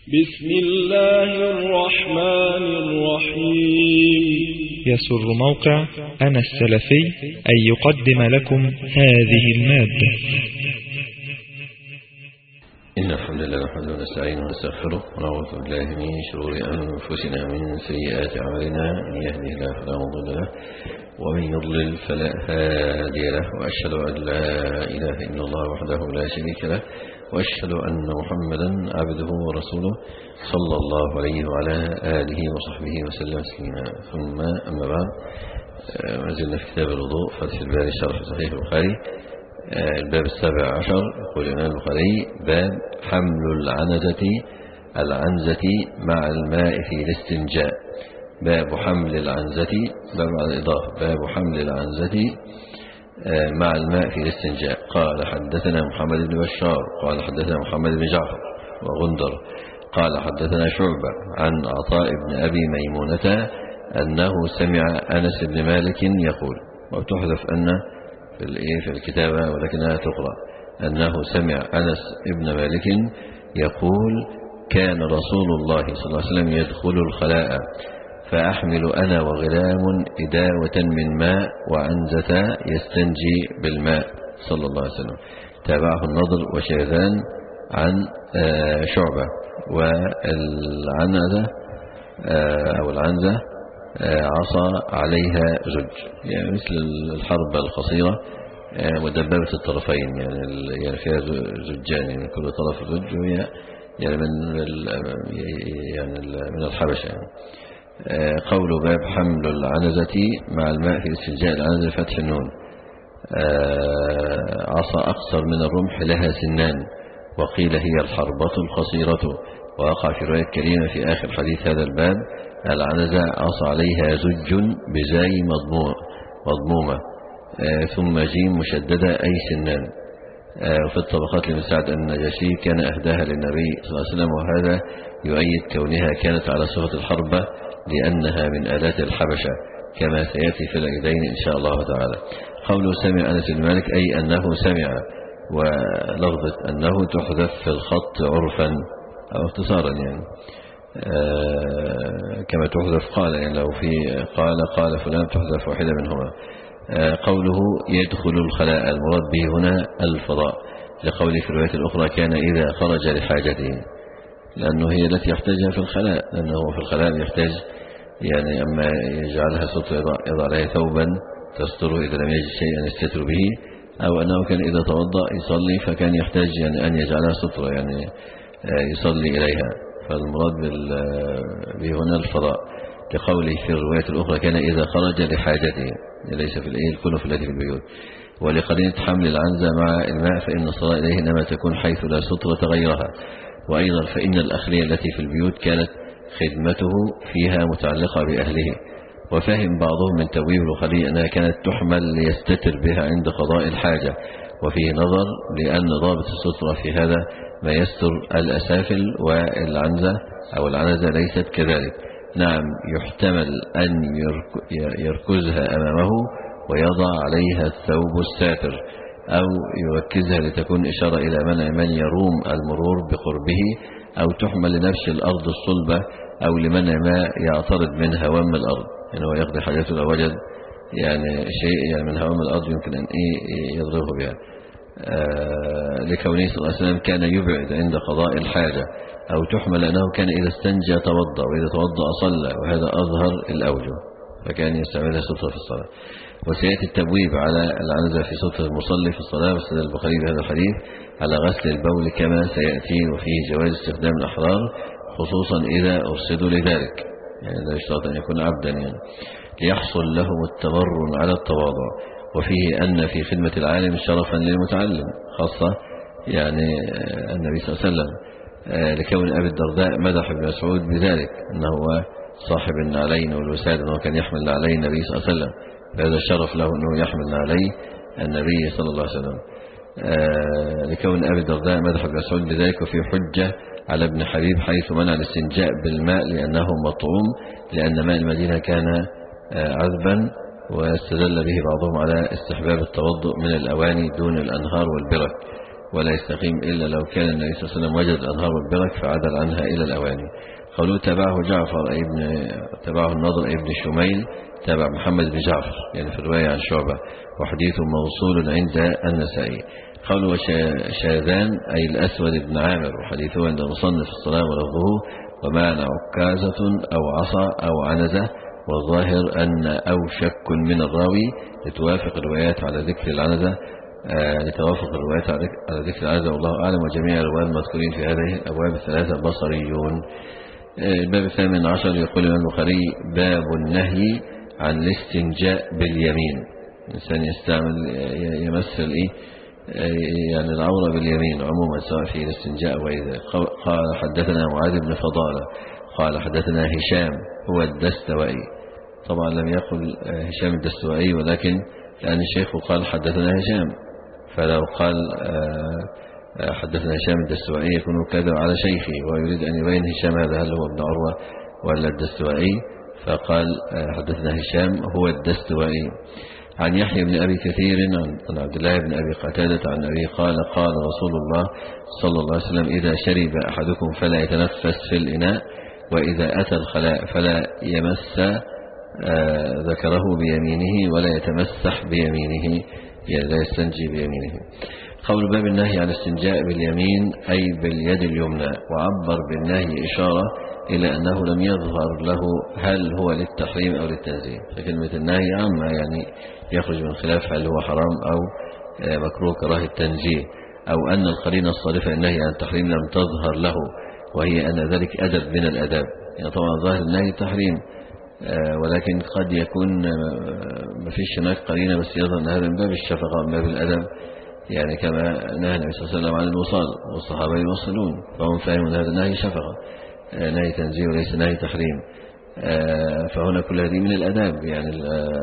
بسم الله الرحمن الرحيم. يسر موقع أنا السلفي أن يقدم لكم هذه المادة. إن الحمد لله نحمده ونستعينه ونستغفره ونعوذ بالله من شرور أنفسنا ومن سيئات أعمالنا، من يهده الله فلا مضل له ومن يضلل فلا هادي له، وأشهد أن لا إله إلا الله وحده لا شريك له، وأشهد أن محمدا عبده ورسوله صلى الله عليه وعلى آله وصحبه وسلم تسليما. ثم أما بعد، ما زلنا في كتاب الوضوء فتح الباري شرح صحيح البخاري، الباب 17. يقول الإمام البخاري: باب حمل العنزة مع الماء في الاستنجاء. باب حمل العنزة، باب على الإضافة، باب حمل العنزة مع الماء في الاستنجاء. قال حدثنا محمد بن بشار قال حدثنا محمد بن جعفر وغندر قال حدثنا شعبة عن عطاء بن أبي ميمونة أنه سمع أنس بن مالك يقول، وتحذف أن في الكتابة ولكنها تقرأ، أنه سمع أنس بن مالك يقول: كان رسول الله صلى الله عليه وسلم يدخل الخلاء فأحمل أنا وغلام إداوة من ماء وعنزة يستنجي بالماء صلى الله عليه وسلم. تابعه النضر وشيذان عن شعبة. والعنزة أو العنزة عصا عليها زج، يعني مثل الحربة القصيرة مدببة الطرفين، يعني فيها زجان، يعني كل طرف زج، وهي يعني من الحبشة. يعني قول باب حمل العنزة مع الماء في استنجاء. العنزة فتح النون. عصا أقصر من الرمح لها سنان، وقيل هي الحربة القصيرة. ووقع في رواية كريمة في آخر حديث هذا الباب: العنزة عصا عليها زج بزاي مضمومة ثم جيم مشددة أي سنان. وفي الطبقات لابن سعد النجاشي كان أهداها للنبي صلى الله عليه وسلم، وهذا يؤيد كونها كانت على صفة الحربة لأنها من آلات الحبشة، كما سيأتي في العيدين إن شاء الله تعالى. قوله سمع أنس بن مالك أي أنه سمع، ولفظة أنه تحذف في الخط عرفا أو اختصارا، يعني كما تحذف قال، يعني لو في قال فلان تحذف واحدة منهما. قوله يدخل الخلاء، المراد به هنا الفضاء، لقوله في الرواية الأخرى: كان إذا خرج لحاجته، لأنه هي التي يحتاجها في الخلاء، لأنه في الخلاء يحتاج، يعني أما يجعلها ستر يضع عليها ثوبا تستره إذا لم يجد شيئا يستتر به، أو أنه كان إذا توضأ يصلي فكان يحتاج يعني أن يجعلها سترة، يعني يصلي إليها، فالمراد به هنا الفضاء، لقوله في الرواية الأخرى: كان إذا خرج لحاجته، ليس في الكنف التي في البيوت. ولقرينة حمل العنزة مع الماء فإن الصلاة إليه إنما تكون حيث لا سترة غيرها. وأيضا فإن الأخلية التي في البيوت كانت خدمته فيها متعلقة بأهله. وفهم بعضهم من تبويب الخلية أنها كانت تحمل ليستتر بها عند قضاء الحاجة، وفيه نظر، لأن ضابط السترة في هذا ما يستر الأسافل، والعنزة أو العنزة ليست كذلك. نعم، يحتمل أن يركزها أمامه ويضع عليها الثوب الساتر، أو يركزها لتكون إشارة إلى منع من يروم المرور بقربه، أو تحمل لنفس الأرض الصلبة، أو لمنع ما يعترض من هوام الأرض، يعني هو يقضي حاجته لو وجد يعني شيء يعني من هوام الأرض يمكن أن يضربه بها. لكونه صلى الله عليه وسلم كان يبعد عند قضاء الحاجة. أو تحمل أنه كان إذا استنجى توضأ، وإذا توضأ صلى، وهذا أظهر الأوجه، فكان يستعملها سترة في الصلاة. وسيأتي التبويب على العنزة في سترة المصلي في الصلاة، واستدل البخاري بهذا الحديث على غسل البول كما سيأتي، وفيه جواز استخدام الأحرار خصوصا إذا أرصدوا لذلك، يعني لا يشترط أن يكون عبدا، يعني ليحصل لهم التمرن على التواضع. وفيه أن في خدمة العالم شرفا للمتعلم، خاصة يعني النبي صلى الله عليه وسلم، لكون أبي الدرداء مدح ابن مسعود بذلك، أنه هو صاحب النعلين والوساد، أنه كان يحمل نعلي النبي صلى الله عليه وسلم، فهذا الشرف له أنه يحمل نعلي النبي صلى الله عليه وسلم. لكون أبي الدرداء مدح ابن مسعود بذلك. وفي حجة على ابن حبيب حيث منع الاستنجاء بالماء لأنه مطعوم، لأن ماء المدينة كان عذبا، واستدل به بعضهم على استحباب التوضؤ من الأواني دون الأنهار والبرك، ولا يستقيم إلا لو كان النبي صلى الله عليه وسلم وجد الأنهار والبرك فعدل عنها إلى الأواني. قوله تبعه تبعه النضر ابن شميل تبع محمد بن جعفر يعني في الرواية عن شعبة، وحديثه موصول عند النسائي. قوله شاذان أي الأسود بن عامر، وحديثه عند مصنف الصلاة ولفظه ومعنى عكازة أو عصا أو عنزة، والظاهر أن أو شك من الراوي لتوافق الروايات على ذكر العنزة والله أعلم. وجميع الرواة المذكورين في هذه الأبواب الثلاثة بصريون. الباب 18 يقول الإمام البخاري باب النهي عن الاستنجاء باليمين. الإنسان يستعمل يمثل يعني العورة باليمين عموما سواء في الاستنجاء أو غير ذلك. قال حدثنا معاذ بن فضالة قال حدثنا هشام هو الدستوائي. طبعا لم يقل هشام الدستوائي، ولكن لأن الشيخ قال حدثنا هشام، فلو قال حدثنا هشام الدستوائي يكون كذب على شيخي ويريد أن يبين هشام هذا هل هو ابن عروة ولا الدستوائي، فقال حدثنا هشام هو الدستوائي. عن يحيى بن أبي كثير عن عبد الله بن أبي قتادة عن أبي قال قال رسول الله صلى الله عليه وسلم إذا شرب أحدكم فلا يتنفس في الإناء، وإذا أتى الخلاء فلا يمس ذكره بيمينه ولا يتمسح بيمينه، يعني لا يستنجي بيمينه. قول باب النهي عن الاستنجاء باليمين أي باليد اليمنى، وعبر بالنهي إشارة إلى أنه لم يظهر له هل هو للتحريم أو للتنزيه، فكلمة النهي عامة يعني يخرج من خلاف هل هو حرام أو مكروه كراهة التنزيه، أو أن القرينة الصارفة النهي عن التحريم لم تظهر له، وهي أن ذلك أدب من الأداب. يعني طبعا ظاهر النهي التحريم، ولكن قد يكون ما فيش هناك قرينة بس يظهر أن هذا من باب الشفقة من باب الأدب، يعني كما نهى النبي صلى الله عليه وسلم عن الوصال والصحابة يوصلون، فهم فاهمون هذا النهي شفقة، نهي تنزيه وليس نهي تحريم. فهنا كل هذه من الأداب يعني،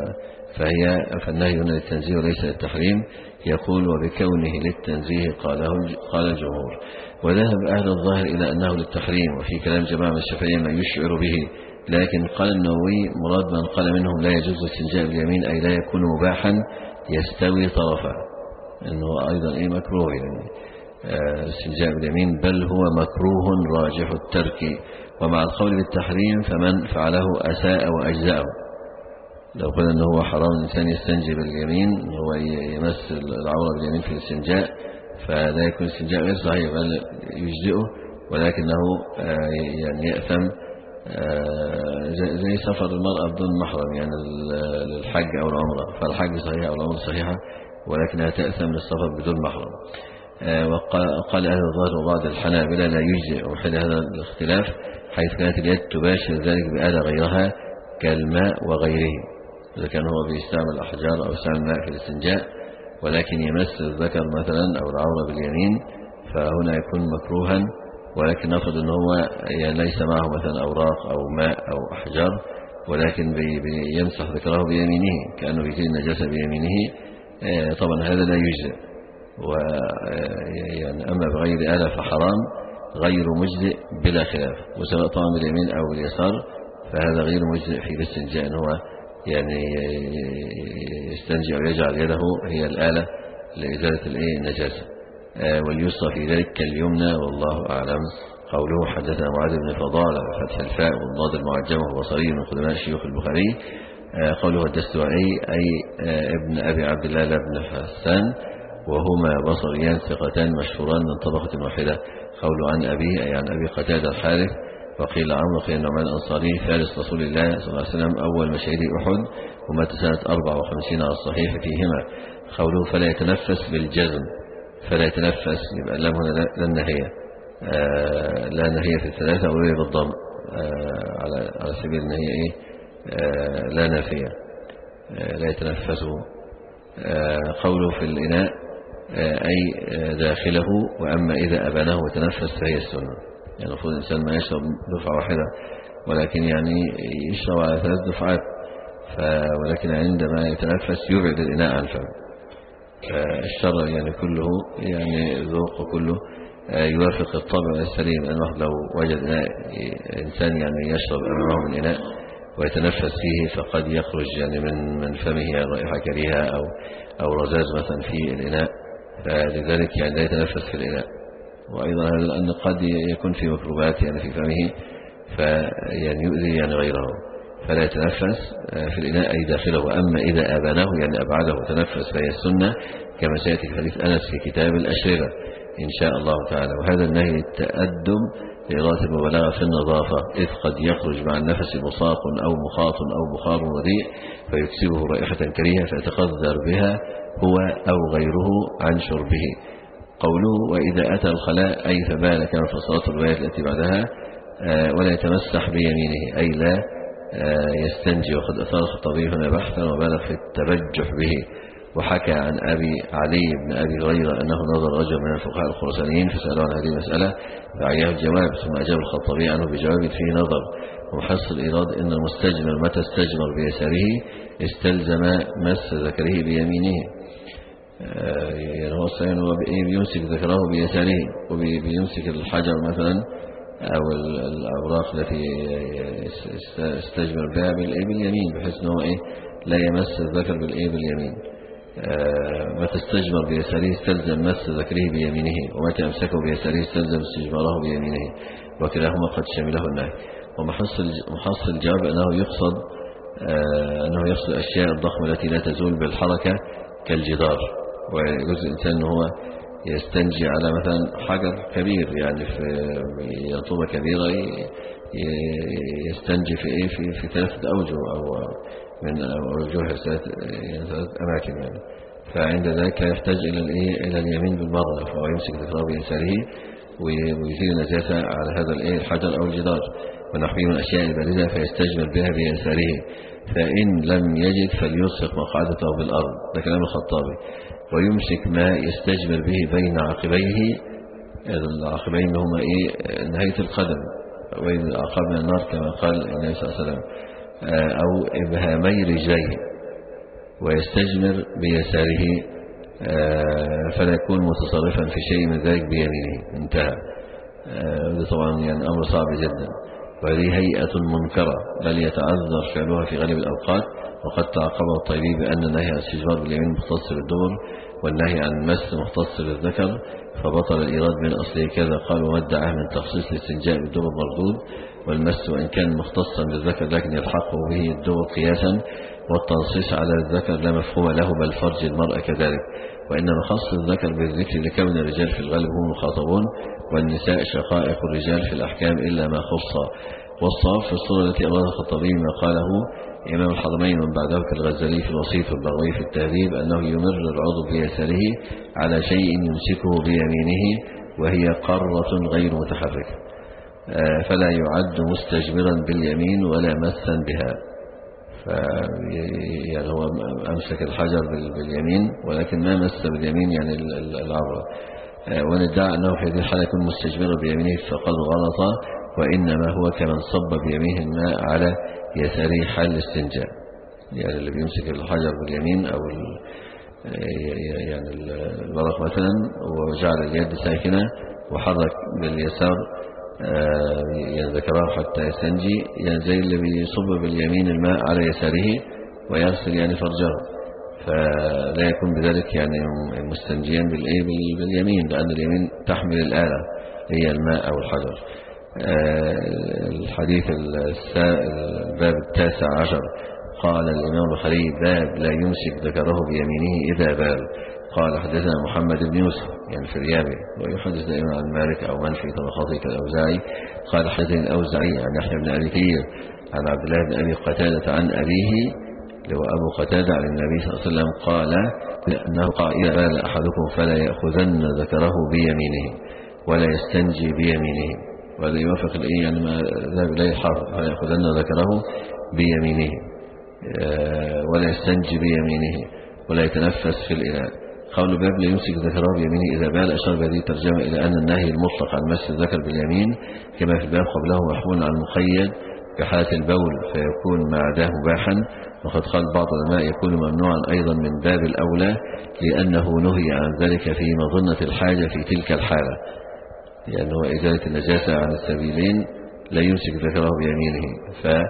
فالنهي هنا للتنزيه وليس للتحريم. يقول وبكونه للتنزيه قال الجمهور، وذهب أهل الظاهر إلى أنه للتحريم، وفي كلام جماعة من الشافعية ما يشعر به، لكن قال النووي مراد من قال منهم لا يجوز الاستنجاء باليمين أي لا يكون مباحا يستوي طرفه، أنه أيضا مكروه يعني الاستنجاء باليمين، بل هو مكروه راجح الترك. ومع القول بالتحريم فمن فعله أساء وأجزاءه. لو قلنا أنه هو حرام الإنسان يستنجي باليمين، هو يمس العورة باليمين في الاستنجاء، فلا يكون الاستنجاء غير صحيح بل يجزئه، ولكنه يعني يأثم زي سفر المرأة بدون محرم يعني للحج أو العمرة، فالحج صحيح أو العمرة صحيحة ولكنها تأثم للسفر بدون محرم. وقال أهل الظاهر وبعض الحنابلة لا يجزئ، وحل هذا الاختلاف حيث كانت اليد تباشر ذلك بآلة غيرها كالماء وغيره، إذا كان هو بيستعمل أحجار أو يستعمل ماء في الاستنجاء ولكن يمس الذكر مثلا أو العورة باليمين، فهنا يكون مكروها، ولكن نفرض أنه هو يعني ليس معه مثلا أوراق أو ماء أو أحجار، ولكن يمسح ذكره بيمينه كأنه يزيل النجاسة بيمينه، طبعا هذا لا يجزئ. يعني أما بغير آلة فحرام غير مجزئ بلا خلاف، وسواء طعم باليمين أو باليسار فهذا غير مجزئ في الاستنجاء، أنه يعني يستنجي أو يجعل يده هي الآلة لإزالة النجاسة، واليسرى في ذلك كاليمنى والله أعلم. قوله حدثنا معاذ بن فضالة بفتح الفاء والضاد المعجمة وبصري من قدماء شيوخ البخاري. قوله الدستوائي أي ابن أبي عبد الله بن حسان، وهما بصريان ثقتان مشهوران من طبقة واحدة. قوله عن أبيه أي عن أبي قتادة الحارث، وقيل عمرو قيل النعمان الأنصاري فارس رسول الله صلى الله عليه وسلم أول مشاهد أحد، ومات سنة 54 على الصحيح فيهما. قوله فلا يتنفس بالجزم، فلا يتنفس يبقى اللام هنا لا نهية، لا نهية في الثلاثة وهي بالضم على سبيل أن هي لا نافية، لا يتنفسه. قوله في الإناء أي داخله، وأما إذا أبانه وتنفس فهي السنة، يعني المفروض الإنسان ما يشرب دفعة واحدة، ولكن يعني يشرب على 3 دفعات، ولكن عندما يتنفس يبعد الإناء عن فمه. الشرع يعني كله يعني ذوق كله يوافق الطبع السليم، لأن الواحد لو وجد إنسان يعني يشرب أمامه من إناء ويتنفس فيه فقد يخرج يعني من فمه رائحة كريهة أو رذاذ مثلا في الإناء، فلذلك يعني لا يتنفس في الإناء. وأيضا أن قد يكون في ميكروبات يعني في فمه فيعني يؤذي يعني غيره، فلا يتنفس في الإناء أي داخله. أما إذا أبانه يعني أبعده وتنفس فهي السنة كما سيأتي في حديث أنس في كتاب الأشربة إن شاء الله تعالى. وهذا النهي التأدب لإغاثة المبالغة في النظافة، إذ قد يخرج مع النفس مصاق أو مخاط أو بخار رديء فيكسبه رائحة كريهة فيتقذر بها هو أو غيره عن شربه. قوله وإذا أتى الخلاء أي فبال كما في الصلاة الرواية التي بعدها ولا يتمسح بيمينه أي لا يستنجي. وقد أثار الخطابي هنا بحثا وبالغ في التبجح به. وحكى عن أبي علي بن أبي هريرة أنه نظر رجل من الفقهاء الخراسانيين فسألوا عن هذه المسألة فعياه الجواب، ثم أجاب الخطابي عنه بجواب فيه نظر. ومحصل الإيراد إن المستجمر متى استجمر بيساره استلزم مس ذكره بيمينه. يعني هو الصحيح هو بيمسك ذكره بيساره وبيمسك الحجر مثلا أو الأوراق التي استجمر بها باليمين، بحيث أنه لا يمس الذكر باليمين. متى استجمر بيساره استلزم مس ذكره بيمينه، ومتى أمسكه بيساره استلزم استجماره بيمينه، وكلاهما قد شمله النهي. ومحصل الجواب أنه يقصد الأشياء الضخمة التي لا تزول بالحركة كالجدار. ويجوز الإنسان أنه هو يستنجي على مثلا حجر كبير يعني في رطوبة كبيرة يستنجي في ثلاثة أوجه أو من وجوه ثلاث أماكن يعني. فعند ذلك يحتاج إلى اليمين بالمرة، فهو يمسك ذكره بيساره ويزيل النجاسة على هذا الحجر أو الجدار ونحوه من الأشياء البارزة فيستجمل بها بيساره. فإن لم يجد فليلصق مقعدته بالأرض، ده كلام الخطابي. ويمسك ما يستجمل به بين عقبيه، العقبين هما نهاية القدم وبين الأعقاب من النار كما قال النبي صلى الله عليه وسلم، أو إبهامي رجليه، ويستجمر بيساره فلا يكون متصرفا في شيء من ذلك بيمينه. انتهى. هذا طبعا يعني أمر صعب جدا، وهذه هيئة منكرة بل يتعذر فعلها في غالب الأوقات. وقد تعقبه الطيبي بأن النهي عن الاستجمار باليمين مختص بالدبر والنهي عن المس مختص بالذكر، فبطل الإيراد من أصله كذا. قال وما ادعاه من تخصيص الاستنجاء بالدبر مردود، والمس وإن كان مختصا بالذكر لكن يلحقه به الدبر قياسا، والتنصيص على الذكر لا مفهوم له بل فرج المرأة كذلك. وإنما خص الذكر بالذكر لكون الرجال في الغالب هم مخاطبون والنساء شقائق الرجال في الأحكام إلا ما خص. والصواب في الصورة التي أرادها الخطابي ما قاله إمام الحرمين من بعده كالغزالي في الوسيط والبغوي في التهذيب أنه يمر العضو بيساره على شيء يمسكه بيمينه وهي قارة غير متحركة، فلا يعد مستجمرا باليمين ولا مسا بها. يعني هو أمسك الحجر باليمين ولكن ما مس باليمين يعني العورة. وندعى أنه في هذه الحالة يكون مستجمرا بيمينه فقد غلط، وإنما هو كمن صب بيمينه الماء على يساره حال الاستنجاء، يعني اللي بيمسك الحجر باليمين أو يعني الورق مثلا وجعل اليد ساكنة وحرك باليسار يعني ذكره حتى يستنجي، يعني زي اللي بيصب باليمين الماء على يساره ويغسل يعني فرجه، فلا يكون بذلك يعني مستنجيا باليمين، لأن اليمين تحمل الآلة هي الماء أو الحجر. الحديث الباب 19 قال الإمام البخاري باب لا يمسك ذكره بيمينه إذا بال. قال حدثنا محمد بن يوسف يعني في الريابي ويحدث دائما عن مالك أو من في طبقاته كالأوزاعي. قال حدثنا الأوزاعي عن يحيى بن أبي كثير عن عبد الله بن أبي قتادة عن أبيه لو أبو قتادة عن النبي صلى الله عليه وسلم قال أنه قال إذا بال أحدكم فلا يأخذن ذكره بيمينه ولا يستنجي بيمينه. وهذا يوافق الإيه يعني ما ذهب إليه الحافظ، فلا يأخذن ذكره بيمينه ولا يستنجي بيمينه ولا يتنفس في الإناء. قول باب لا يمسك ذكره بيمينه إذا بال أشار بهذه الترجمة إلى أن النهي المطلق عن مس الذكر باليمين كما في الباب قبله محمول على المقيد في حالة البول فيكون ما عداه مباحا. وقد قال بعض العلماء يكون ممنوعا أيضا من باب الأولى لأنه نهي عن ذلك في مظنة الحاجة في تلك الحالة، لأنه إزالة النجاسة عن السبيلين لا يمسك ذكره بيمينه،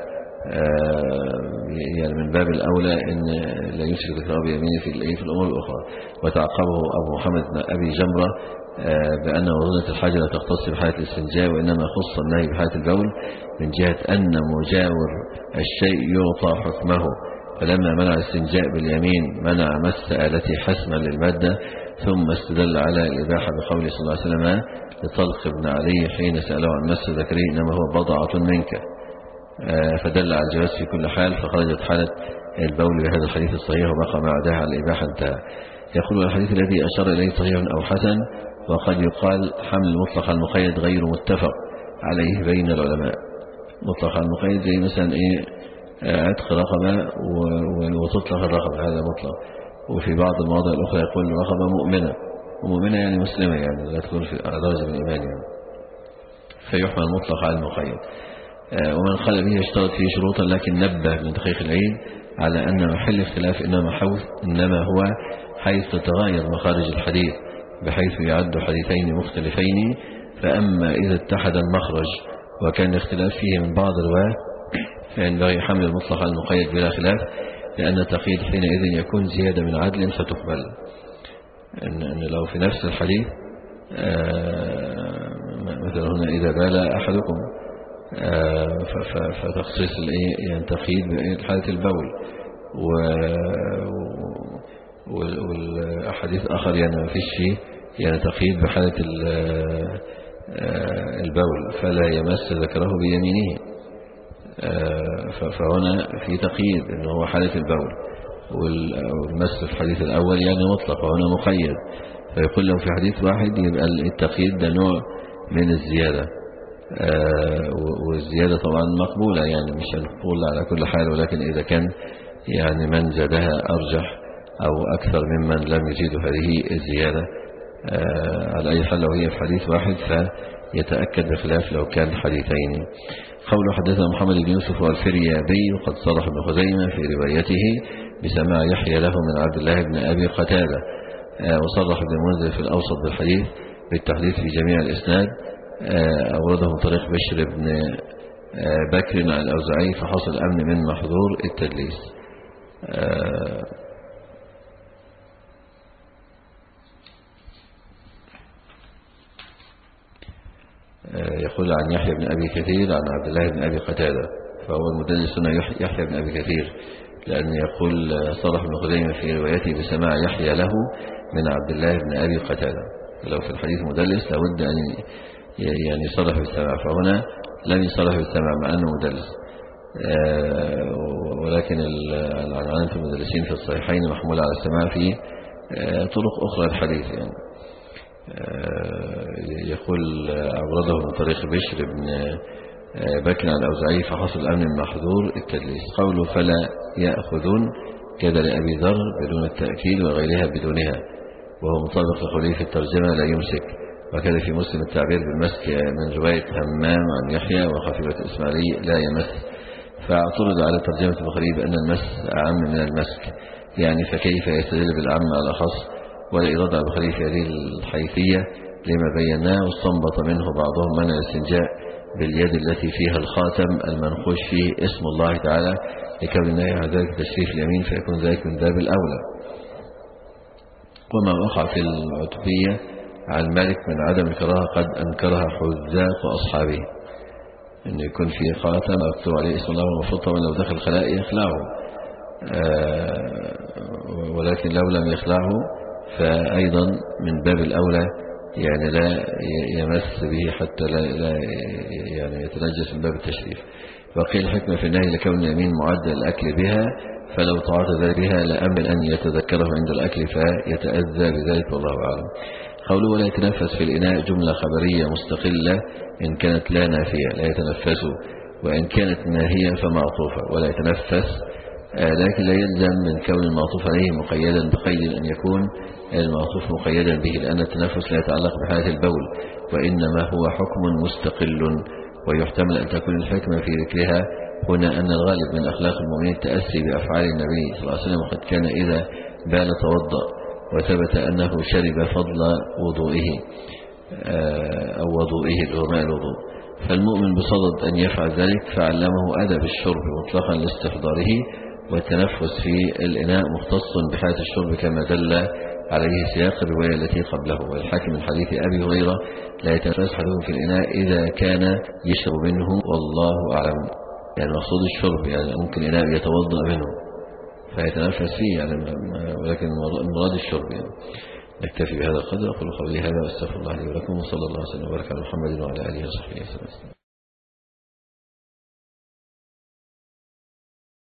يعني من باب الأولى أن لا يشرك ذكره بيمينه في الأمور الأخرى. وتعقبه أبو محمد بن أبي جمرة بأن وظيفة الحاجة لا تختص بحالة الاستنجاء، وإنما خص النهي بحالة البول من جهة أن مجاور الشيء يعطى حكمه، فلما منع الاستنجاء باليمين منع مس آلته حسما للمادة، ثم استدل على الإباحة بقوله صلى الله عليه وسلم لطلق بن علي حين سأله عن مس ذكره إنما هو بضعة منك، فدل على الجواز في كل حال، فخرجت حالة البول بهذا الحديث الصحيح وبقى ما عداها على الإباحة انتهى. يقول الحديث الذي أشار إليه صحيح أو حسن، وقد يقال حمل المطلق على المقيد غير متفق عليه بين العلماء. مطلق على المقيد زي مثلا عتق رقبة وتطلق الرقبة، هذا مطلق. وفي بعض المواضع الأخرى يقول رقبة مؤمنة، ومؤمنة يعني مسلمة، يعني لا تكون على درجة من الإيمان يعني، فيحمل المطلق على المقيد. ومن قال به اشترط فيه شروطا، لكن نبه من دقيق العيد على أن محل اختلاف إنما هو حيث تتغير مخارج الحديث بحيث يعد حديثين مختلفين. فأما إذا اتحد المخرج وكان الاختلاف فيه من بعض الرواة فينبغي حمل المطلق على المقيد بلا خلاف، لأن التقييد حينئذ يكون زيادة من عدل فتقبل. أن لو في نفس الحديث مثلا هنا إذا بال أحدكم فتخصيص يعني تقييد بحالة البول، والأحاديث آخر يعني ما فيش فيه يعني تقييد بحالة البول فلا يمس ذكره بيمينه، فهنا في تقييد إنه هو حالة البول، والمس في الحديث الأول يعني مطلق وهنا مقيد، فيقول له في حديث واحد يبقى التقييد ده نوع من الزيادة، والزيادة طبعا مقبولة يعني مش هنقول على كل حال، ولكن إذا كان يعني من زادها أرجح أو أكثر ممن لم يزيد هذه الزيادة، على أي حال لو هي في حديث واحد فيتأكد بخلاف لو كان حديثين. قوله حدثنا محمد بن يوسف والفريابي وقد صرح ابن خزيمة في روايته بسماع يحيى له من عبد الله بن أبي قتادة، وصرح ابن منذر في الأوسط بالحديث بالتحديث في جميع الإسناد، أورده من طريق بشر بن بكر عن الأوزاعي فحصل أمن من محظور التدليس. يقول عن يحيى بن أبي كثير عن عبد الله بن أبي قتادة، فهو المدلس هنا يحيى بن أبي كثير، لأن يقول صرح ابن خزيمة في روايته بسماع يحيى له من عبد الله بن أبي قتادة، لو في الحديث مدلس لابد أن يعني يصرح بالسماع، فهنا لم يصرح بالسماع مع أنه مدلس، ولكن العنعنة المدلسين في الصحيحين محمولة على السماع في طرق أخرى الحديث يعني. يقول أورده من طريق بشر بن بكر عن الأوزاعي فحصل الأمن من محظور التدليس. قوله فلا يأخذون كذا لأبي ذر بدون التأكيد وغيرها بدونها، وهو مطابق لقوله في الترجمة لا يمسك، وكذا في مسلم التعبير بالمسك من رواية همام عن يحيى وخفيفة الإسماعيلي لا يمس، فاعترض على ترجمة البخاري بأن المس أعم من المسك، يعني فكيف يستدل بالأعم على الأخص، ولا إراد على البخاري في هذه الحيثية لما بيناه، واستنبط منه بعضهم منع الاستنجاء باليد التي فيها الخاتم المنقوش فيه اسم الله تعالى لكون النهي عن ذلك تشريف اليمين، فيكون ذلك من باب الأولى. وما وقع في العتبية عن مالك من عدم الكراهة قد أنكرها حذاق أصحابه، أن يكون في خاتم مكتوب عليه اسم الله والمفروض طبعا لو دخل خلاء يخلعه، ولكن لو لم يخلعه فأيضا من باب الأولى يعني لا يمس به حتى لا يعني يتنجس من باب التشريف. وقيل الحكمة في النهي لكون اليمين معد الأكل بها، فلو تعاطى ذلك بها لأمل أن يتذكره عند الأكل فيتأذى بذلك والله أعلم. قوله ولا يتنفس في الإناء جملة خبرية مستقلة إن كانت لا نافية لا يتنفس، وإن كانت ناهية فمعطوفة ولا يتنفس، لكن لا يلزم من كون المعطوف عليه مقيدا بقيد أن يكون المعطوف مقيدا به، لأن التنفس لا يتعلق بحالة البول وإنما هو حكم مستقل، ويحتمل أن تكون الحكمة في ذكرها هنا أن الغالب من أخلاق المؤمنين التأسي بأفعال النبي صلى الله عليه وسلم، وقد كان إذا بال توضأ وثبت أنه شرب فضل وضوئه أو أو وضوئه الوماء الوضوء. فالمؤمن بصدد أن يفعل ذلك فعلمه أدب الشرب مطلقا لاستحضاره، والتنفس في الإناء مختص بحالة الشرب كما دل عليه سياق الرواية التي قبله. والحاكم من حديث أبي هريرة لا يتنفس أحدهم في الإناء إذا كان يشرب منه والله أعلم. يعني مقصود الشرب يعني ممكن إناء يتوضأ منه فيتنفس فيه يعني، ولكن المراد الشرب يعني. نكتفي بهذا القدر. أقول قولي هذا واستغفر الله لي ولكم، وصلى الله وسلم وبارك على محمد وعلى آله وصحبه وسلم.